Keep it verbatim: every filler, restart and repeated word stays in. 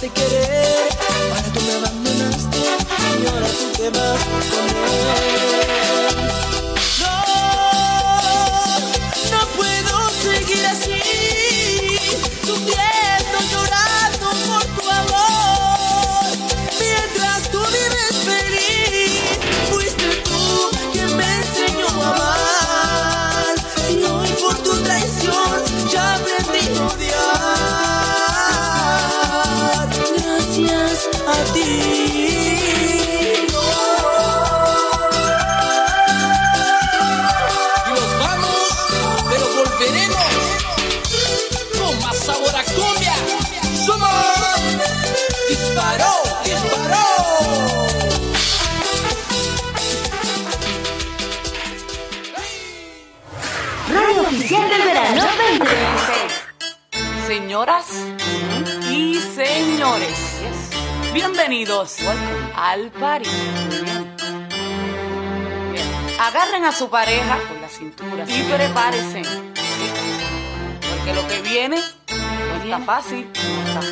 dejaste querer, ahora tú me abandonaste y ahora tú te vas con él. No, no puedo seguir así, sufriendo, llorando por tu amor, mientras tú vives feliz. Fuiste tú quien me enseñó a amar, y hoy por tu traición ya aprendí a odiar. Gracias a ti. Y nos vamos, pero volveremos con más sabor a cumbia. Somos Disparó, Disparó. Radio Oficial del Verano veinte veintiséis. Señoras y señores, bienvenidos al party. Bien. Bien. Agarren a su pareja por la cintura y prepárense, porque lo que viene no está fácil, no está